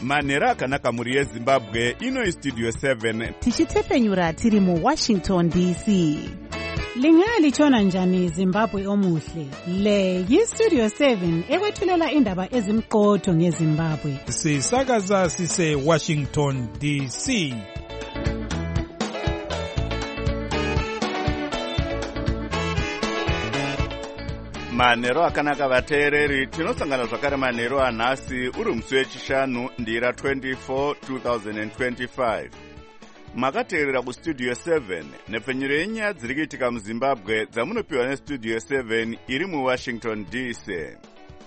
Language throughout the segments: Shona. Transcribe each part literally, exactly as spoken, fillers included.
manhero akanaka mhuri yezimbabwe. Ino Studio seven tichitepfenyura tiri muWashington D C. Lingalitshona njani Zimbabwe omuhle? Le yiStudio seven ekwethulela indaba ezimqotho ngeZimbabwe. Sisakaza sise Washington D C. manhero akanaka vateereri, tinosangana zvakare manhero anhasi uri musi wechishanu ndira twenty-four two thousand twenty-five. Makateerera kuStudio seven nepfenyuro yenyaya dziri kuitika muZimbabwe dzamunopiwa neStudio seven iri muWashington D C.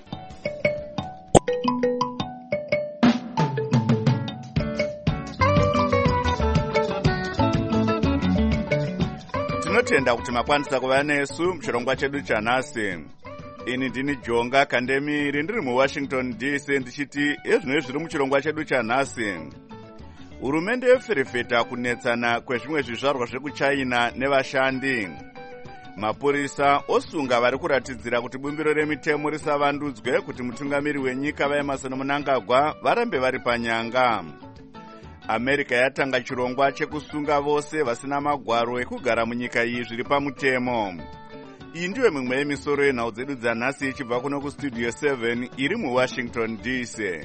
Tinotenda kuti makwanisa kuva nesu muchirongwa chedu chanhasi. Ini ndini Jonga Kandemiri ndiri muWashington D C ndichiti ezvino zviri muchirongwa chedu chanhasi. Hurumende yoferefeta kunetsana kwezvimwe zvizvarwa zvekuChina nevashandi. Mapurisa osunga vari kuratidzira kuti bumbiro remitemo risavandudzwe kuti mutungamiri wenyika vaEmmerson Mnangagwa varambe vari panyanga. America yatanga chirongwa chekusunga vose vasina magwaro ekugara munyika iyi zviri pamutemo. Iyi ndiyo mimwe yemisoro yenhau dzedu dzanhasi ichibva kuno kuStudio seven iri muWashington D C.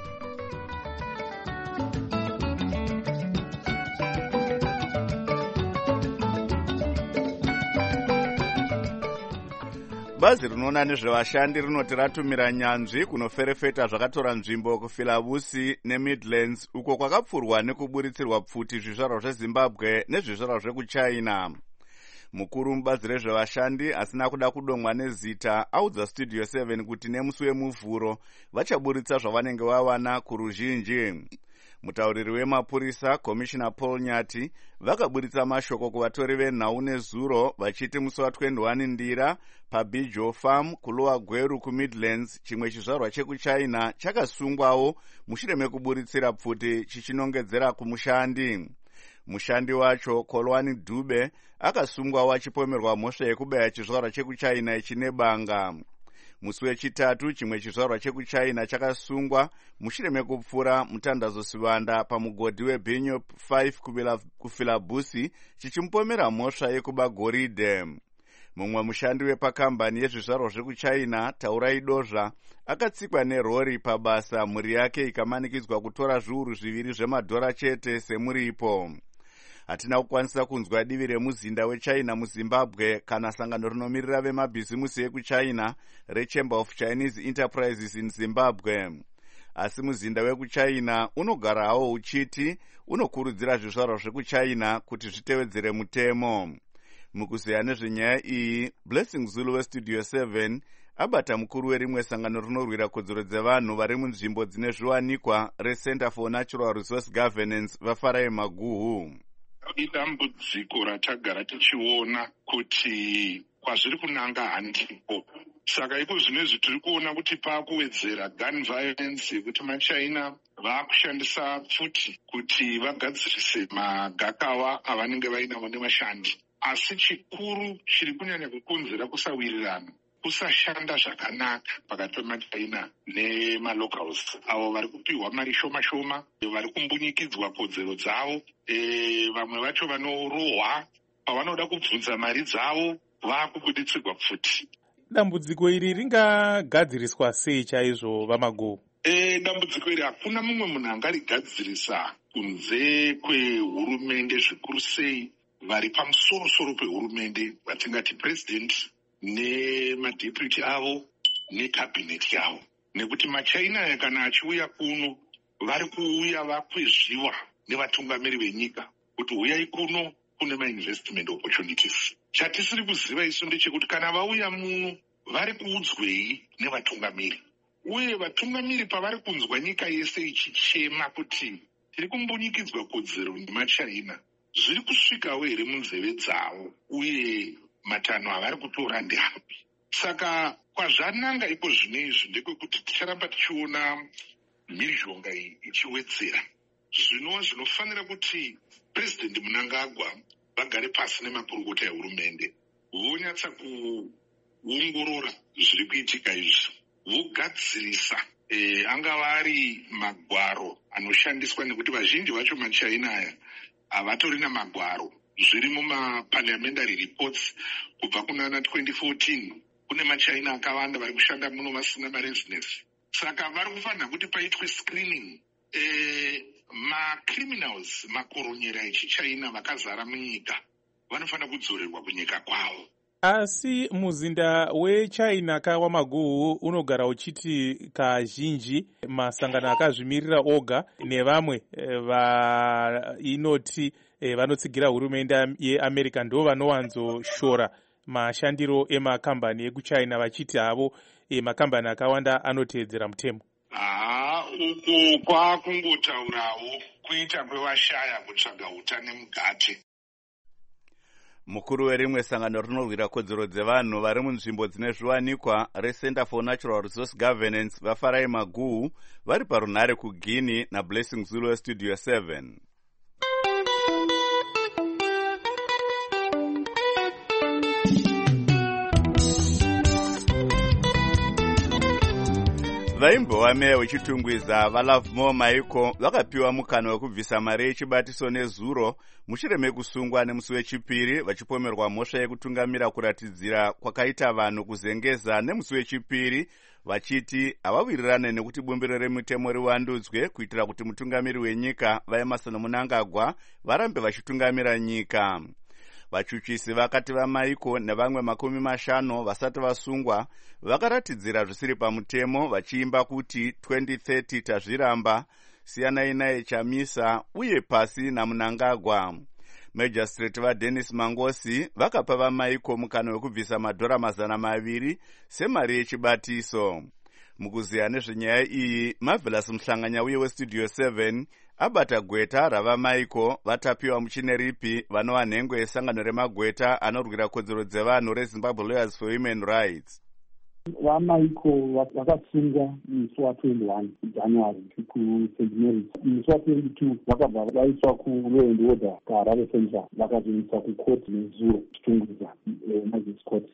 Bazi rinoona nezvevashandi rinoti ratumira nyanzvi kunoferefeta zvakatora nzvimbo kuPhilavusi neMidlands uko kwakapfurwa nekuburitsirwa pfuti zvizvarwa zveZimbabwe nezvizvarwa zvekuChina. Mukuru mubazi rezvevashandi asina kuda kudomwa nezita audza Studio seven kuti nemusi wemuvhuro vachaburitsa zvavanenge vawana kuruzhinji. Mutauriri wemapurisa Commissioner Paul Nyati vakaburitsa mashoko kuvatori venhau nezuro vachiti musi wa21 ndira paBijo Farm kulowa Gweru kuMidlands chimwe chizvarwa chekuChina chakasungwawo mushure mekuburitsira pfuti chichinongedzera kumushandi. Mushandi wacho Kolwani Dube akasungwawo achipomerwa mhosva yekubaya chizvarwa chekuChina ichine banga. Musi wechitatu chimwe chizvarwa chekuChina chakasungwa mushure mekupfura mutandazo Sivanda pamugodhi weBinyo five kuPhilavusi chichimupomera mhosva yekuba goridhe. Mumwe mushandi wepakambani yezvizvarwa zvekuChina Taurai Dozha akatsikwa nerori pabasa, mhuri yake ikamanikidzwa kutora zviuru zviviri zvemadhora chete semuripo. Hatina kukwanisa kunzwa divi remuzinda weChina muZimbabwe kana sangano rinomirira vemabhizimusi ekuChina reChamber of Chinese Enterprises in Zimbabwe. Asi muzinda wekuChina unogara hawo uchiti unokurudzira zvizvarwa zvekuChina kuti zvitevedzere mutemo. Mukuzeya nezvenyaya iyi, Blessing Zulu weStudio seven abata mukuru werimwe sangano rinorwira kodzero dzevanhu vari munzvimbo dzine zviwanikwa reCenter for Natural Resource Governance vaFarai Maguhu. Idambudziko ratagara tichiona kuti kwazviri kunanga handipo. Saka iko zvinezvi tiri kuona kuti pakuwedzera gun violence kuti maChina vakushandisa pfuti kuti vagadzirise magakawa avanenge vainawo nevashandi. Asi chikuru chiri kunyanya kukonzera kusawirirana, kusashanda zvakanaka pakati pemaChina nemalocals avo vari kupiwa mari shoma shoma, vari kumbunyikidzwa kodzero dzavo. E, vamwe vacho vanorohwa pavanoda kubvunza mari dzavo vakubuditsirwa pfuti. Dambudziko iri ringagadziriswa sei chaizvo vaMaguhu? E, dambudziko iri hakuna mumwe munhu angarigadzirisa kunze kwehurumende, zvikuru sei vari pamusoro-soro pehurumende vatingati president nemadeputy avo nekabineti yavo. Nekuti maChina kana achiuya kuno vari kuuya vakwezviwa nevatungamiri venyika kuti uyai kuno kune mainvestment opportunities. Chatisiri kuziva isu ndechekuti kana vauya muno vari kuudzwei nevatungamiri, uye vatungamiri pavari kunzwa nyika yese ichichema kuti tiri kumbunyikidzwa kodzero nemaChina, zviri kusvikawo here munzeve dzavo, uye matanho avari kutora ndeapi? Saka kwazvananga ipo zvinezvi ndekwekuti ticharamba tichiona mhirizhonga iyi ichiwedzera. Zvino zvinofanira kuti President Mnangagwa vagare pasi nemakurukota ehurumende vonyatsa kuongorora zviri kuitika izvi, vogadzirisa e, angava ari magwaro anoshandiswa nekuti vazhinji vacho machaina aya havatorina magwaro. Zviri mumaparliamentary reports kubva kunana twenty fourteen kune machaina akawanda vari kushanda muno vasina maresidence. Saka vari kufanira kuti paitwe screening. E, macriminals makoronyera echichina vakazara munyika vanofanira kudzorerwa kunyika kwavo. Asi muzinda weChina kawamaguhu unogara uchiti kazhinji masangano akazvimirira oga nevamwe vainoti vanotsigira hurumende yeAmerica ndo vanowanzoshora mashandiro emakambani ekuChina vachiti havo makambani akawanda anoteedzera mutemo. Ah, uku kwakungotaurawo kuita kwevashaya kutsvaga utane mugate. Mukuru werimwe sangano rinorwira kodzero dzevanhu vari munzvimbo dzine zviwanikwa reCenter for Natural Resource Governance vafarai maguhu vari parunhare kuGuinea naBlessing Zulu weStudio seven. Vaimbova meya wechitungwiza vaLovemore Maiko vakapiwa mukana wekubvisa mari yechibatiso nezuro mushure mekusungwa nemusi wechipiri vachipomerwa mhosva yekutungamira kuratidzira kwakaita vanhu kuzengeza nemusi wechipiri vachiti havawirirane nekuti bumbiro remitemo riwandudzwe kuitira kuti mutungamiri wenyika vaEmerson Mnangagwa varambe vachitungamira nyika. Vachuchisi vakati vaMaiko nevamwe makumi mashanu vasati vasungwa vakaratidzira zvisiri pamutemo vachiimba kuti twenty thirty tazviramba, siyanai naye Chamisa uye pasi naMnangagwa. Magistrate vaDennis Mangosi vakapa vaMaiko mukana wekubvisa madhora mazana maviri semari yechibatiso. Mukuziya nezvenyaya iyi, Marvelous Mhlanganya uye weStudio seven abata gweta ravaMaiko vatapiwa muchineripi vanova nhengo yesangano remagweta anorwira kodzero dzevanhu reZimbabwe Lawyers for Human Rights. VaMaiko vakasungwa musi wa21 January kuSaint Mary's. Musi wa22 vakabva vaiswa kuLaw and Order kaHarare Central vakazoiswa kucourt nezuro chitungwiza Magistrates Court.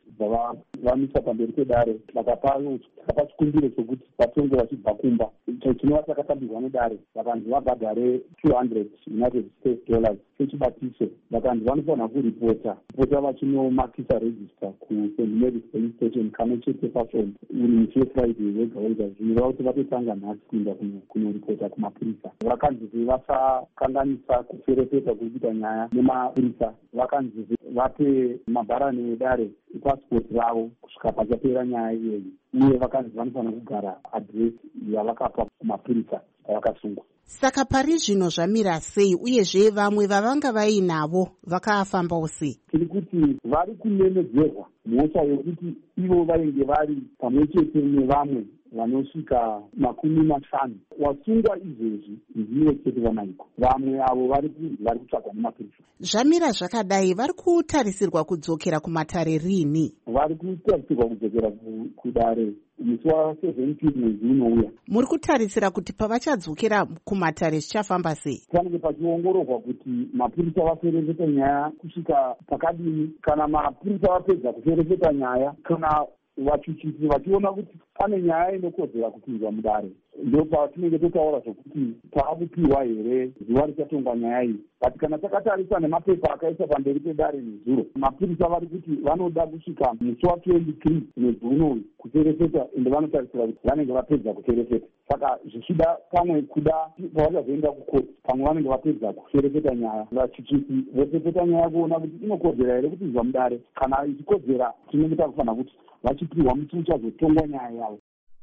Vamisa pamberi pedare vakapa chikumbiro chokuti vatonge vachibva kumba. Chinova chakatambirwa nedare vakanzi vabhadhare two hundred United States dollars sechibatiso. Vakanzi vanofanira kuripota kupota vachinomakisa register kuSaint Mary's Police Station kamwe chete pafoni uri musi weFriday wega wega zvinoreva kuti vatotanga nhasi kuenda kunoripota kumapurisa. Vakanzi vasakanganisa kuferefeta kuita nyaya nemapurisa. Vakanzi vape mabharani edare pasipoti ravo kusvika pachapera nyaya iyoyi, uye vakanzi vanofanira kugara adresi yavakapa kumapurisa avakasungwa. Saka pari zvino zvamira sei uyezve vamwe vavanga vainavo vakafambawo sei? Tiri kuti vari kunemedzerwa mhosva yokuti ivo vainge vari pamwe chete nevamwe vanosvika makumi mashanu. Wasungwa izvezvi ndivo chete vaMaiko, vamwe avo vari kutsvagwa nemapurisa. Zvamira zvakadai vari kutarisirwa kudzokera kumatare rini? Vari kutarisirwa kudzokera kudare musi waseventeen mwedzi unouya. Muri kutarisira kuti pavachadzokera kumatare zvichafamba sei? Panenge pachiongororwa kuti mapurisa vaferefeta nyaya kusvika pakadini. Kana mapurisa vapedza kuferefeta nyaya, kana vachuchisi vachiona kuti pane nyaya inokodzera kupinzwa mudare, ndo patinenge totaura zvokuti taakupiwa here zuva richatongwa nyaya iyi. But kana takatarisa nemapepa akaisa pamberi pedare nezuro, mapurisa vari kuti vanoda kusvika musi wa23 mwedzi unoyu kuferefeta, ende vanotarisira kuti vanenge vapedza kuferefeta. Saka zvichida pamwe kuda pavachazoenda kukoti, pamwe vanenge vapedza kuferefeta nyaya. Vachuchisi voferefeta nyaya kuona kuti inokodzera here kupinzwa mudare. Kana ichikodzera, tinenge takufanira kuti vachipiwa musi uchazotongwa nyaya yavo.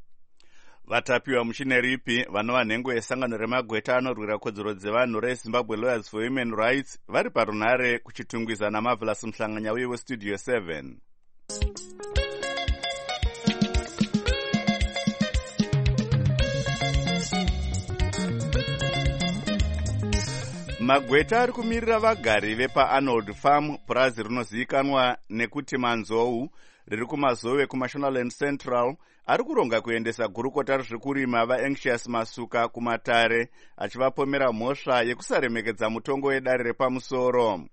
Vatapiwa muchineripi vanova nhengo yesangano remagweta anorwira kodzero dzevanhu reZimbabwe Lawyers for Human Rights vari parunhare kuchitungwiza naMarvelous Mhlanganya uye weStudio seven. Magweta ari kumirira vagari vepaArnold Farm, purazi rinozivikanwa nekuti Manzou, riri kumazowe kuMashonaland Central, ari kuronga kuendesa gurukota rezvekurima vaAnxious Masuka kumatare, achivapomera mhosva yekusaremekedza mutongo wedare repamusoro.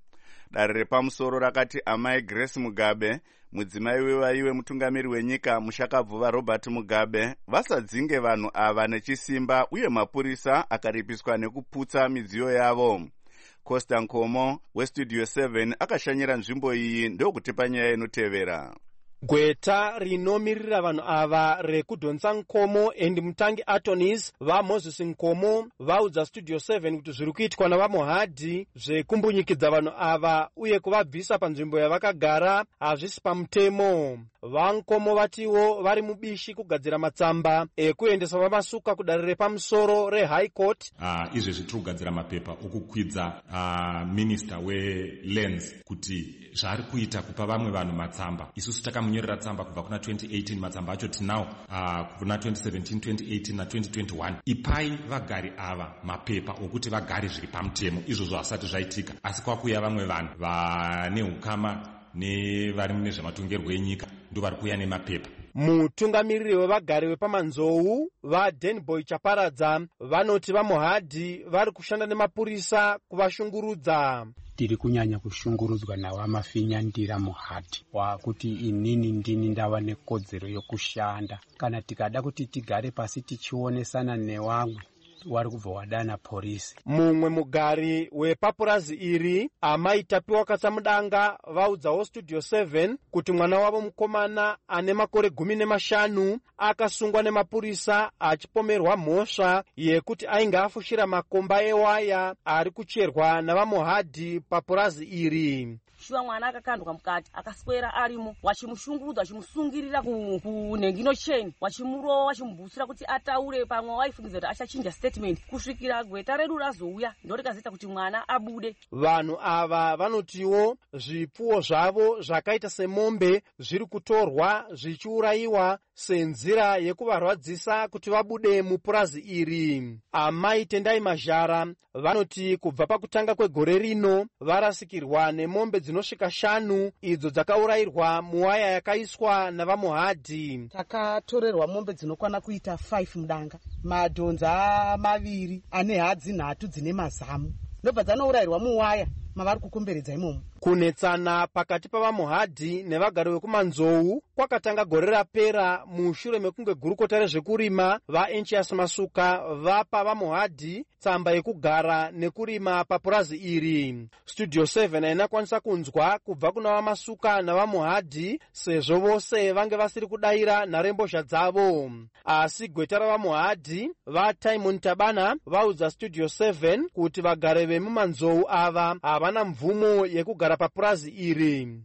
Dare repamusoro rakati amai Grace Mugabe, mudzimai wevaiwe mutungamiri wenyika mushakabvuva Robert Mugabe, vasadzinge vanhu ava nechisimba uye mapurisa akaripiswa nekuputsa midziyo yavo. Costa Nkomo westudio seven akashanyira nzvimbo iyi ndokutipa nyaya inotevera. Gweta rinomirira vanhu ava rekudhonsa Nkomo and mutangi attorneys vaMoses Nkomo vaudza studio seven kuti zviri kuitwa navaMohadhi zvekumbunyikidza vanhu ava uye kuvabvisa panzvimbo yavakagara hazvisi pamutemo. VaNkomo vatiwo vari mubishi kugadzira matsamba ekuendesa vamasuka kudare repamusoro reHigh Court. Uh, izvezvi tiri kugadzira mapepa okukwidza uh, minister welands kuti zvaari kuita kupa vamwe vanhu matsamba. Isusu takamunyorera tsamba kubva kuna twenty eighteen, matsamba acho tinawo uh, kuna twenty seventeen, twenty eighteen na twenty twenty-one. Ipai vagari ava mapepa okuti vagare zviri pamutemo. Izvozvo hasati zvaitika, asi kwakuya vamwe vanhu vane ukama nevari mune zvematongerwo enyika ndovari kuuya nemapepa. Mutungamiriri wevagari vepamanzou vaDenboy Chaparadza vanoti vaMohadhi vari kushanda nemapurisa kuvashungurudza. Tiri kunyanya kushungurudzwa navamafinyandira Mohadhi wakuti inini ndini ndava nekodzero yokushanda. Kana tikada kuti tigare pasi tichionesana nevamwe wari kubva wadana polisi. Mumwe mugari wepapurazi iri amai Tapiwa Katsamudanga vaudzawo studio seven kuti mwana wavo mukomana ane makore gumi nemashanu akasungwa nemapurisa achipomerwa mhosva yekuti ainge afushira makomba ewaya ari kucherwa navaMohadhi papurazi iri. Shuwa mwana akakandwa mukati akaswera arimo wachimushungurudza wachimusungirira kunengino chain wachimurowa wachimubvusira kuti ataure pamwe waifungiza kuti achachinja statement kusvikira gweta redu razouya ndorikazoita kuti mwana abude. Vanhu ava vanotiwo zvipfuwo zvavo zvakaita semombe zviri kutorwa zvichiurayiwa senzira yekuvarwadzisa kuti vabude mupurazi iri. Amai Tendai Mazhara vanoti kubva pakutanga kwegore rino varasikirwa nemombe dzinosvika shanu idzo dzakaurayirwa muwaya yakaiswa navaMohadhi. Takatorerwa mombe dzinokwana kuita five mudanga, madhonza maviri ane hadzi nhatu dzine mazamu ndobva dzanourayirwa muwaya mavari kukomberedza imomo. Kunetsana pakati pavaMohadhi nevagari vekumanzou kwakatanga gore rapera mushure mekunge gurukota rezvekurima vaEnchias Masuka vapa vaMohadhi tsamba yekugara nekurima papurazi iri. Studio seven ainakwanisa kunzwa kubva kuna vaMasuka navaMohadhi sezvo vose vange vasiri kudayira nharembozha dzavo. Asi gweta ravaMohadhi vaTimon Tabana vaudza Studio seven kuti vagari vemumanzou ava havana mvumo yekugara papurazi iri.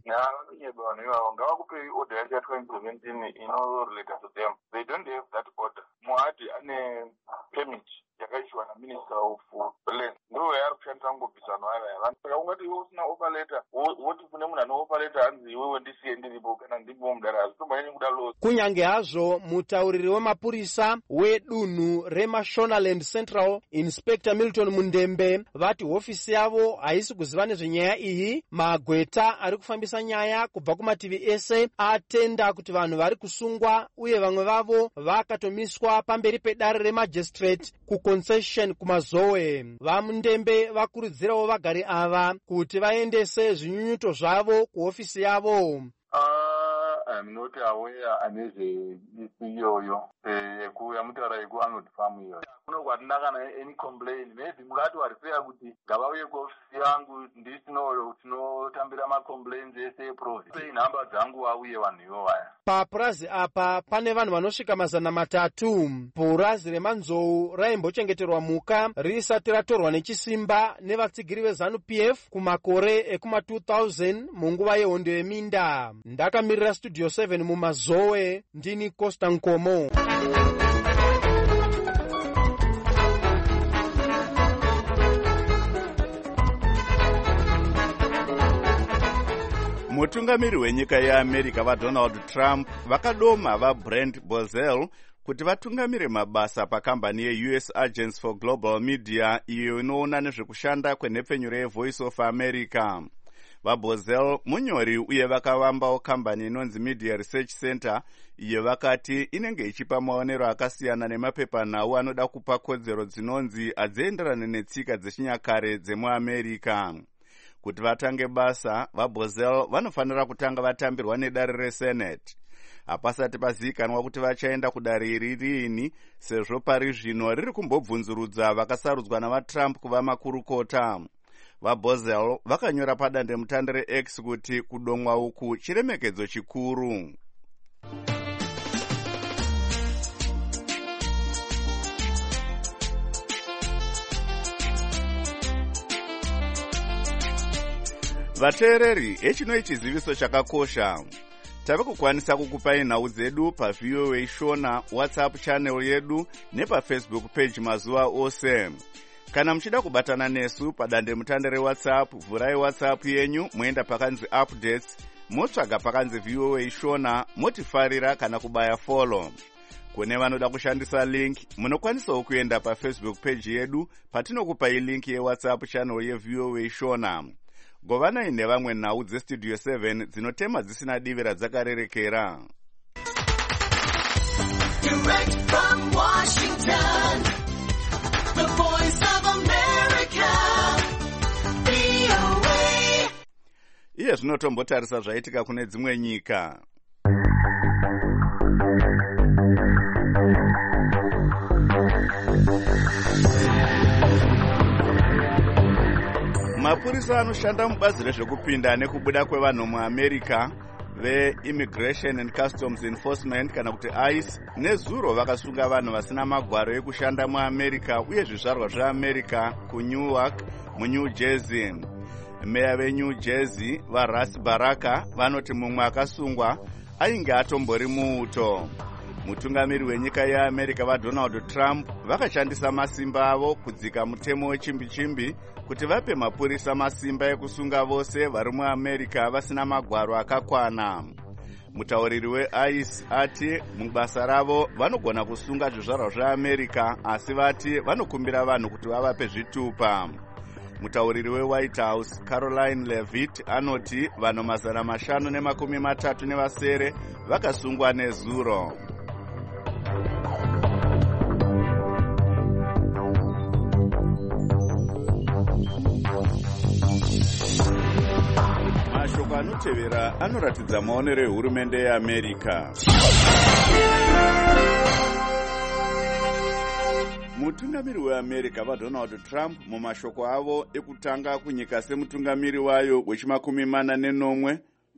Ngavakupe order ya twenty seventeen inorelate to them. They don't have that order. Moahadhi ane permit yakaiswa na minister of land. Ndo yari kushandisa ngobvisano ava. Saka ungati iwe usina offer letter, woti kune munhu ane offer letter hanzi iwewe ndisiye ndiripo kana ndiripo mudara azvitomboenyi kuda loss. Kunyange hazvo mutauriri wemapurisa wedunhu reMashonaland Central Inspector Milton Mundembe vati hofisi yavo haisi kuziva nezvenyaya iyi. Magweta ari kufambisa nyaya kubva kumativi ese atenda kuti vanhu vari kusungwa uye vamwe vavo vakatomiswa pamberi pedare remagistrate kuconcession kumazoe. VaMundembe vakurudzirawo vagari ava kuti vaendese zvinyunyuto zvavo kuhofisi yavo. I'm not aware aneze iyoyo yekuya mutaura yekuanod farm iyoyo kuno kwatina kana any complaint maybe mukati warifeya kuti ngavauye kuofisi yangu ndisinoyo tinotambira macomplaints ese eprovince nhamba dzangu auye vanhu ivo vaya. Papurazi apa pane vanhu vanosvika mazana matatu. Purazi remanzou raimbochengeterwa muka risati ratorwa nechisimba nevatsigiri veZanu P F kumakore ekuma two thousand munguva yehondo yeminda. Ndakamirira Studio seven mumazoe ndini Costa Nkomo. Mutungamiri wenyika yeAmerica vaDonald Trump vakadoma vaBrent Bozell kuti vatungamire mabasa pakambani yeU S Agency for Global Media iyo inoona nezvekushanda kwenhepfenyuro yeVoice of America. VaBozell munyori uye vakavambawo kambani inonzi Media Research Center iyo vakati inenge ichipa maonero akasiyana nemapepanhau anoda kupa kodzero dzinonzi hadzienderane netsika dzechinyakare dzemuAmerica. Kuti vatange basa, vaBoesel vanofanira kutanga vatambirwa nedare reSenate. Hapasati pazivikanwa kuti vachaenda kudare iri riini, sezvo pari zvino riri kumbobvunzurudza vakasarudzwa navaTrump kuva makurukota. VaBoesel vakanyora padandemutande reX kuti kudomwa uku chiremekedzo chikuru. Vateereri, echinoi chiziviso chakakosha. Tave kukwanisa kukupai nhau dzedu paV O A Shona WhatsApp channel yedu nepafacebook page mazuva ose. Kana muchida kubatana nesu padande mutande reWhatsApp, vhurai WhatsApp yenyu moenda pakanzi updates, motsvaga pakanzi V O A Shona, motifarira kana kubaya follow. Kune vanoda kushandisa link, munokwanisawo kuenda pafacebook page yedu patinokupai link yeWhatsApp channel yeV O A Shona. Govanai nevamwe nhau dzestudio seven dzinotema dzisina divi radzakarerekera. Direct from Washington, the voice of America, V O A. Iye zvinotombotarisa zvaitika kune dzimwe nyika. Mapurisa anoshanda mubazi rezvekupinda nekubuda kwevanhu muAmerica ve-Immigration and Customs Enforcement kana kuti ICE nezuro vakasunga vanhu vasina magwaro ekushanda muAmerica uye zvizvarwa zveAmerica kuNewark muNew Jersey. Meya veNew Jersey vaRas Baraka vanoti mumwe akasungwa ainge atombori muuto. Mutungamiri wenyika yeAmerica vaDonald Trump vakashandisa masimba avo kudzika mutemo wechimbi-chimbi kuti vape mapurisa masimba ekusunga vose vari muAmerica vasina magwaro akakwana. Mutauriri weICE ati mubasa ravo vanogona kusunga zvizvarwa zveAmerica asi vati vanokumbira vanhu kuti vavape zvitupa. Mutauriri weWhite House Caroline Levitt anoti vanhu mazana mashanu nemakumi matatu nevasere vakasungwa nezuro. Mashoko anotevera anoratidza maonero ehurumende yeAmerica. Mutungamiri weAmerica vaDonald Trump mumashoko avo ekutanga kunyika semutungamiri wayo wechimakumi mana nenomwe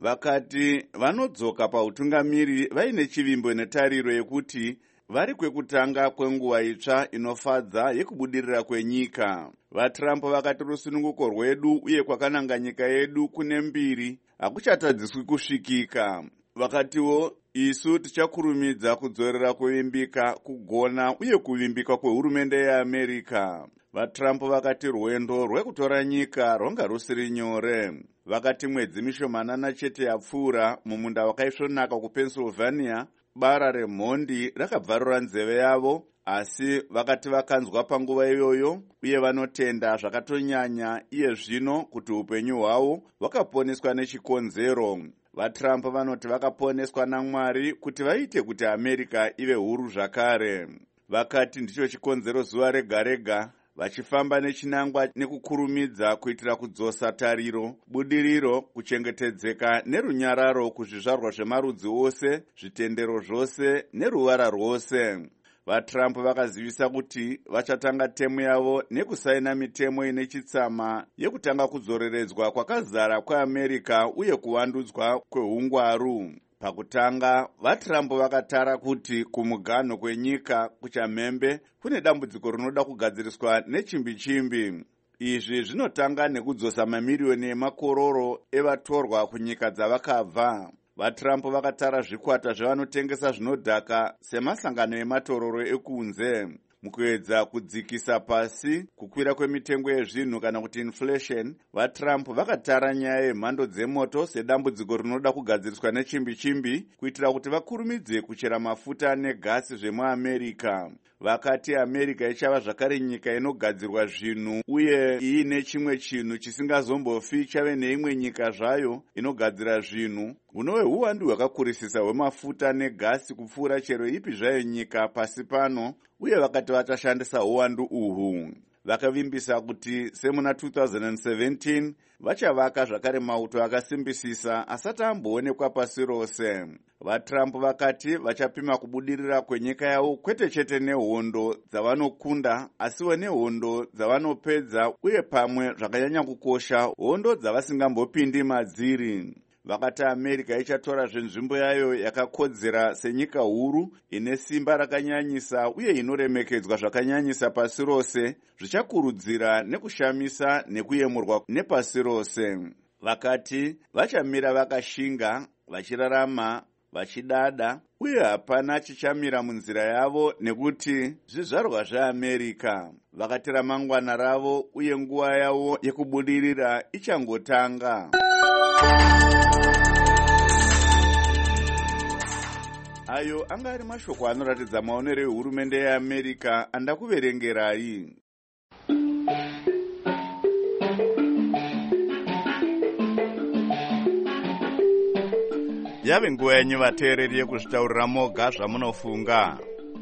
vakati vanodzoka pautungamiri vaine chivimbo netariro yekuti vari kwekutanga kwenguva itsva inofadza yekubudirira kwenyika. VaTrump vakati rusununguko rwedu uye kwakananga nyika yedu kune mbiri hakuchatadziswi kusvikika. Vakatiwo isu tichakurumidza kudzorera kuvimbika, kugona uye kuvimbika kwehurumende yeAmerica. VaTrump vakati rwendo rwekutora nyika rwanga rusiri nyore. Vakati mwedzi mishomanana chete yapfuura mumunda wakaisvonaka kuPennsylvania bara remhondi rakabvarura nzeve yavo, asi vakati vakanzwa panguva iyoyo uye vanotenda zvakatonyanya iye zvino kuti upenyu hwavo hwakaponeswa nechikonzero. VaTrump vanoti vakaponeswa naMwari kuti vaite kuti America ive huru zvakare. Vakati ndicho chikonzero zuva rega rega vachifamba nechinangwa nekukurumidza kuitira kudzosa tariro, budiriro, kuchengetedzeka nerunyararo kuzvizvarwa zvemarudzi ose, zvitendero zvose neruvara rwose. VaTrump vakazivisa kuti vachatanga temu yavo nekusaina mitemo ine chitsama yekutanga kudzoreredzwa kwakazara kweAmerica uye kuvandudzwa kwehungwaru. Pakutanga, vaTrump vakatara kuti kumuganho kwenyika kuchamhembe kune dambudziko rinoda kugadziriswa nechimbi-chimbi. Izvi zvinotanga nekudzosa mamiriyoni emakororo evatorwa kunyika dzavakabva. VaTrump vakatara zvikwata zvevanotengesa zvinodhaka semasangano ematororo ekunze. Mukuedza kudzikisa pasi kukwira kwemitengo yezvinhu kana kuti inflation, vaTrump vakatara nyaya yemhando dzemoto sedambudziko rinoda kugadziriswa nechimbi-chimbi kuitira kuti vakurumidze kuchera mafuta negasi zvemuAmerica. Vakati America ichava zvakare nyika inogadzirwa zvinhu uye iine chimwe chinhu chisingazombofi chave neimwe nyika zvayo inogadzira zvinhu. Hunove huwandu hwakakurisisa hwemafuta negasi kupfuura chero ipi zvayo nyika pasi pano, uye vakati vachashandisa uwandu uhwu. vakavimbisa kuti semuna two thousand seventeen vachavaka zvakare mauto akasimbisisa asati amboonekwa pasi rose. VaTrump vakati vachapima kubudirira kwenyika yavo kwete chete nehondo dzavanokunda asiwo nehondo dzavanopedza uye pamwe zvakanyanya kukosha hondo dzavasingambopindi madziri. Vakati America ichatora zvenzvimbo yayo yakakodzera senyika huru ine simba rakanyanyisa uye inoremekedzwa zvakanyanyisa pasi rose, zvichakurudzira nekushamisa nekuyemurwa nepasi rose. Vakati vachamira vakashinga, vachirarama, vachidada, uye hapana chichamira munzira yavo nekuti zvizvarwa zveAmerica. Vakati ramangwana ravo uye nguva yavo yekubudirira ichangotanga. Ayo anga ari mashoko anoratidza maonero ehurumende yeAmerica andakuverengerai. Yave nguva yenyu vateereri yekuzvitaurira moga zvamunofunga.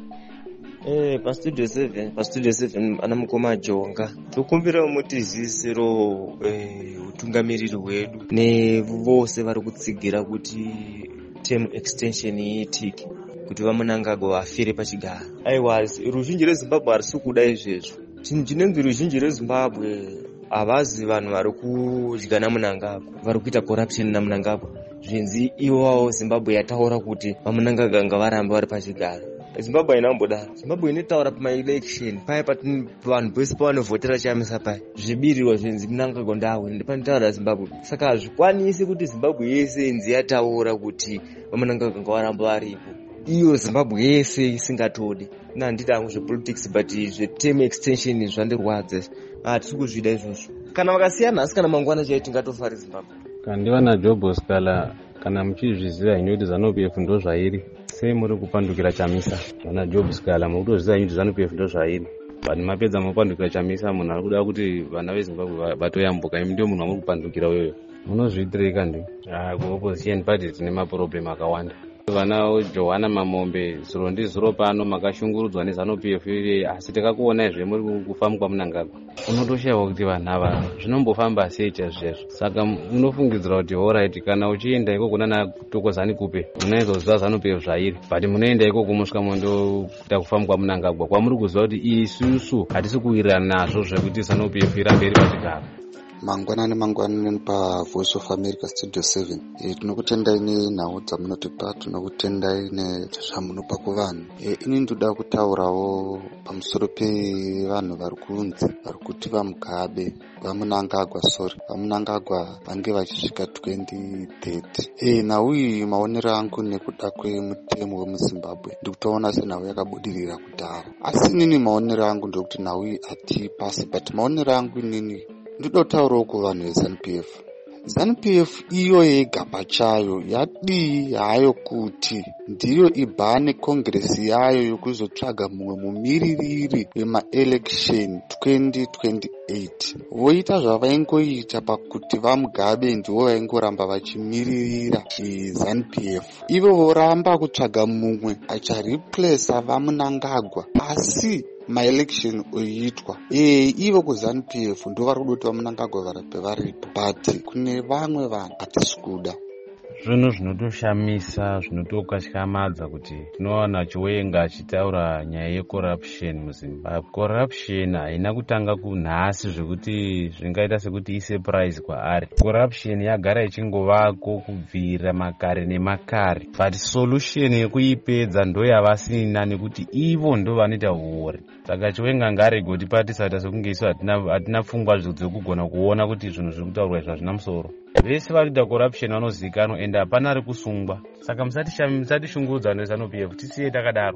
Eh, pastudio seven, pastudio seven ana mukoma Jonga. Tokumbira mutizisiro eh utungamiriri hwedu nevose vari kutsigira kuti term extension iitike kuti vamunangagwa vafire pachigara. Aiwa, ruzhinji reZimbabwe harisi kuda izvezvo. Chinenge ruzhinji reZimbabwe havazi vanhu vari kudya namunangagwa, vari kuita corruption namunangagwa. Zvinzi iwawo Zimbabwe yataura kuti vamunangagwa ngavaramba vari pachigara. Zimbabwe inambodaro. Zimbabwe inotaura pama-election paya patini vanhu vese pavanovhotera chamisa paya zvibirirwa zvinzi munangagwa ndawe ndipanotaura Zimbabwe. Saka hazvikwanisi kuti Zimbabwe yese inzi yataura kuti vamunangagwa ngavaramba varipo, iyo Zimbabwe yese isingatodi. Nandida hangu zvepolitics but zveterm extension zvandirwadza. Hatisi kuzvida izvozvo. Kana vakasiyana asi kana mangwana chaiyo tingatofari Zimbabwe. Kandiva naJob Oscar kana muchizviziva henyu kuti ZANU-P F ndo zvairi, sei muri kupandukira chamisa? Vana Job Oscar murikutozviziva henyu kuti ZANU-P F ndo zvairi, but mapedza mopandukira chamisa munhu ari kuda kuti vana veZimbabwe vatoyambuka, imi ndio munhu amuri kupandukira uyoyo. Munozviitirei kandi? Ah, kuopposition party tine maproblem akawanda. Vana Johanna Mamombe zuro ndizuro pano makashungurudzwa neZANU-P F asi takakuona izve muri kufamba kwamunangagwa. Unotoshayiwa kuti vanhu ava zvinombofamba sei chaizvozvo. Saka unofungidzira kuti alright, kana uchienda ikoko kunana Thokozani Kupe unozoziva ZANU-P F zvairi, but munoenda ikoko musvika mondoita kufamba kwamunangagwa kwamuri kuziva kuti isusu hatisi kuwirirana nazvo zvekuti ZANU-P F irambe iri pachigara. Mangwanani mangwanani pa Voice of America Studio seven. E, tinokutendai nenhau dzamunotipa, tinokutendai nezvamunopa kuvanhu. E, ini ndoda kutaurawo pamusoro pevanhu vari kunzi vari kuti vamugabe vamunangagwa sorry vamunangagwa vange vachisvika twenty thirty. E, nhau iyi maonero angu nekuda kwemutemo wemuZimbabwe ndikutaona senhau yakabudirira kudhara, asi inini maonero angu ndokuti nhau iyi hatipasi, but maonero angu inini ndoda kutaurawo kuvanhu veZANU-P F. ZANU-P F iyo yega pachayo yadii hayo kuti ndiyo ibhane kongresi yayo yokuzotsvaga mumwe mumiririri wemaelection twenty twenty-eight. Voita zvavaingoita pakuti vamugabe ndivo vaingoramba vachimiririra ZANU-P F. Ivo voramba kutsvaga mumwe achareplace vamunangagwa, asi maelection oitwa e ivo kuZANU-P F ndo vari kuda kuti vamunangagwa varape varipo, but kune vamwe vanhu hatisi kuda. Zvinhu zvinotoshamisa zvinotokatyamadza kuti tinoona Chiwenga achitaura nyaya yecorruption muZimbabwe. Corruption haina kutanga kunhasi zvekuti zvingaita sekuti isurprise kwaari. Corruption yagara ichingovako kubvira makare nemakare, but solution yekuipedza ndo yavasina nekuti ivo ndo vanoita huori. Saka Chiwenga ngarege kutipatisa sekunge isu hatina pfungwa dzekugona kuona kuti zvinhu zviri kutaurwa izvi hazvina musoro. Vese varikuita corruption vanozivikanwa ende hapana ari kusungwa. Saka musatishungurudza neZANU-P F, tisiye takadaro.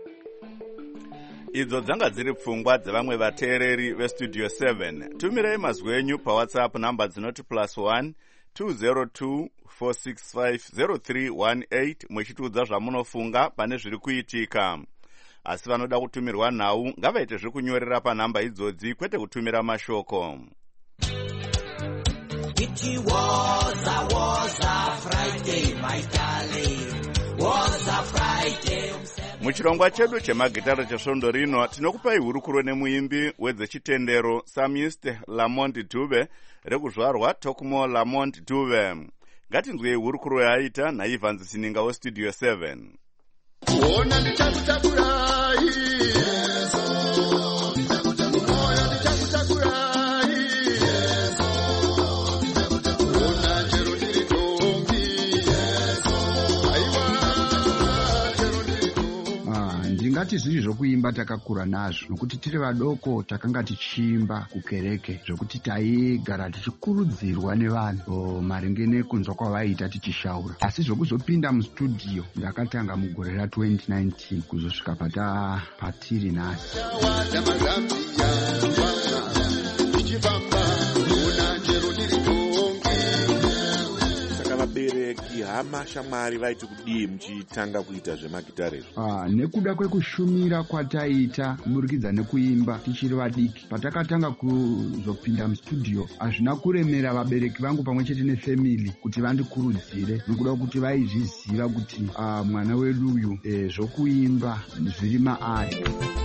Idzo dzanga dziri pfungwa dzevamwe vateereri veStudio seven. Tumirei mazwi enyu paWhatsApp namba dzinoti plus one two zero two four six five zero three one eight muchitiudza zvamunofunga pane zviri kuitika. Asi vanoda kutumirwa nhau ngavaite zvekunyorera panhamba idzodzi kwete kutumira mashoko. It was a was a Friday, my darling, was a Friday. Muchirongwa chedu chemagitara chesvondo rino tinokupai hurukuro nemuimbi wedzechitendero Psalmist Lamont Dube rekuzvarwa Tokmo Lamont Dube. Ngatinzwei hurukuro yaita naIvan Sininga weStudio seven. Ona ndichakutakurai Yesu, moyo ndichakutakurai Yesu, ona chero ndiri tombi Yesu, aiwa chero ndiri tombi. Ah, ndingati zviri zvokuimba takakura nazvo nokuti tiri vadoko takanga tichiimba kukereke zvokuti taigara tichikurudzirwa nevanhu maringe nekunzwa kwavaiita tichishaura, asi zvokuzopinda mustudio ndakatanga mugore ra twenty nineteen kuzosvika pata patiri nhasi. Vabereki hama shamwari vaiti kudii muchitanga kuita zvemagitare? Ah, nekuda kwekushumira kwataita murikidza nekuimba tichiri vadiki, patakatanga kuzopinda mustudio hazvina kuremera vabereki vangu pamwe chete nefamily kuti vandikurudzire nekuda kuti vaizviziva kuti ah, mwana wedu uyu eh, zvokuimba zviri maari.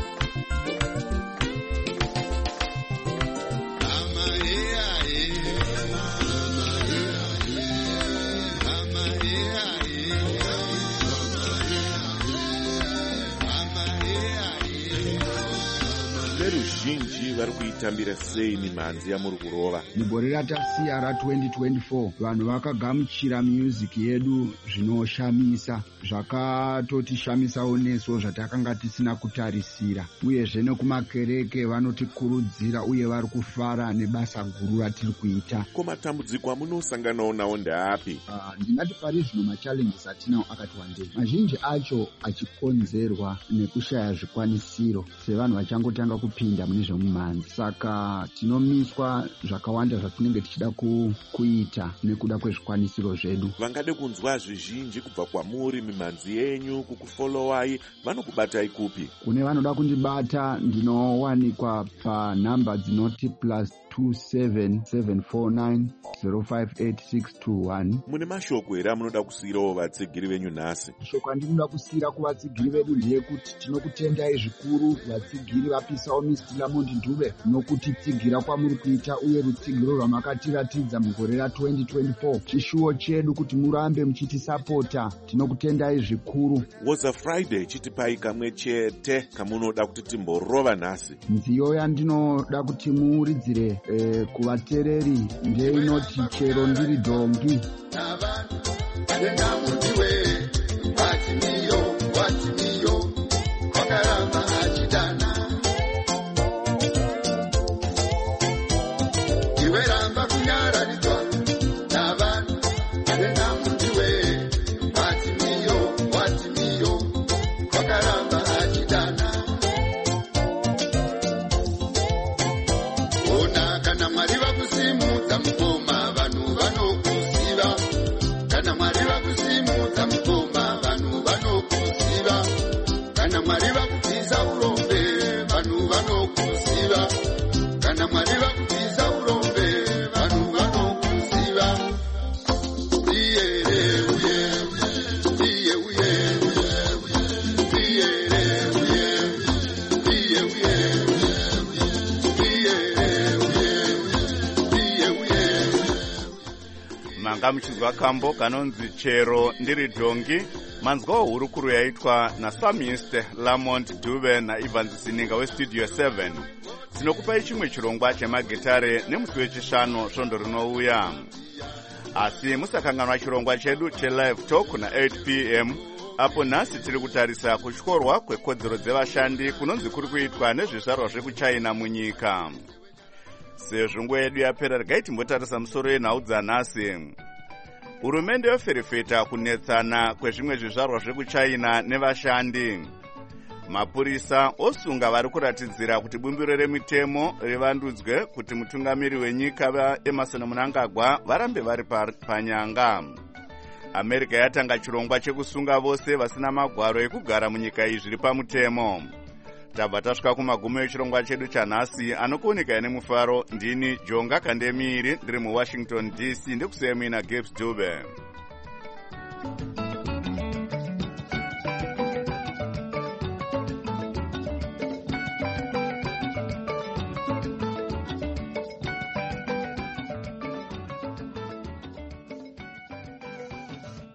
Veruzhinji vari kuitambira sei mimhanzi yamuri kurova? Mugore ratasiya ra twenty twenty-four vanhu vakagamuchira music yedu zvinoshamisa, zvakatotishamisawo neso zvatakanga tisina kutarisira, uyezve nekumakereke vanotikurudzira uye vari kufara nebasa guru ratiri kuita. Ko matambudziko amunosanganawo nawo ndeapi? Uh, ndingati pari zvino machallenges atinawo akati wandei, mazhinji acho achikonzerwa nekushaya zvikwanisiro sevanhu vachangotanga kupinda mune zvemumhanzi. Saka tinomiswa zvakawanda zvatinenge tichida ku, kuita nekuda kwezvikwanisiro zvedu. Vangade kunzwa zvizhinji kubva kwamuri mimhanzi yenyu, kukufolowai, vanokubatai kupi? Kune vanoda kundibata ndinowanikwa panhamba dzinoti plus two seven seven four nine zero five eight six two one. Mune mashoko here amunoda kusiyirawo vatsigiri venyu nhasi? Shoko andinoda kusiyira kuvatsigiri vedu ndeyekuti tinokutendai zvikuru vatsigiri vapisawo Mister Lamont Dube nokutitsigira kwamuri kuita uye rutsigiro rwamakatiratidza mugore ra twenty twenty-four. Chishuwo chedu kuti murambe muchitisapota, tinokutendai zvikuru. Woza Friday chitipai kamwe chete kamunoda kuti timborova nhasi. Nziyo yandinoda kuti muuridzire eh, kuvatereri ndeinoti chero ndiri dhongi. Muchizwa kambo kanonzi chero ndiri dhongi, manzwawo hurukuro yaitwa naPsalmist Lamont Dube naIvan Sininga weStudio seven. Tinokupai chimwe chirongwa chemagitare nemusi wechishanu svondo rinouya. Asi musakanganwa chirongwa chedu chelive talk na eight p m apo nhasi tiri kutarisa kutyorwa kwekodzero dzevashandi kunonzi kuri kuitwa nezvizvarwa zvekuchina munyika. Sezvo nguva yedu yapera, regai timbotarisa musoro yenhau dzanhasi. Hurumende yoferefeta kunetsana kwezvimwe zvizvarwa zvekuchina nevashandi. Mapurisa osunga vari kuratidzira kuti bumbiro remitemo rivandudzwe kuti mutungamiri wenyika Emmerson Mnangagwa varambe vari panyanga. America yatanga chirongwa chekusunga vose vasina magwaro ekugara munyika iyi zviri pamutemo. Tabva tasvika kumagumo echirongwa chedu chanhasi. Anokuoneka ine mufaro ndini Jonga Kandemiri ndiri muWashington D C, ndikusemuina Gibbs Dube.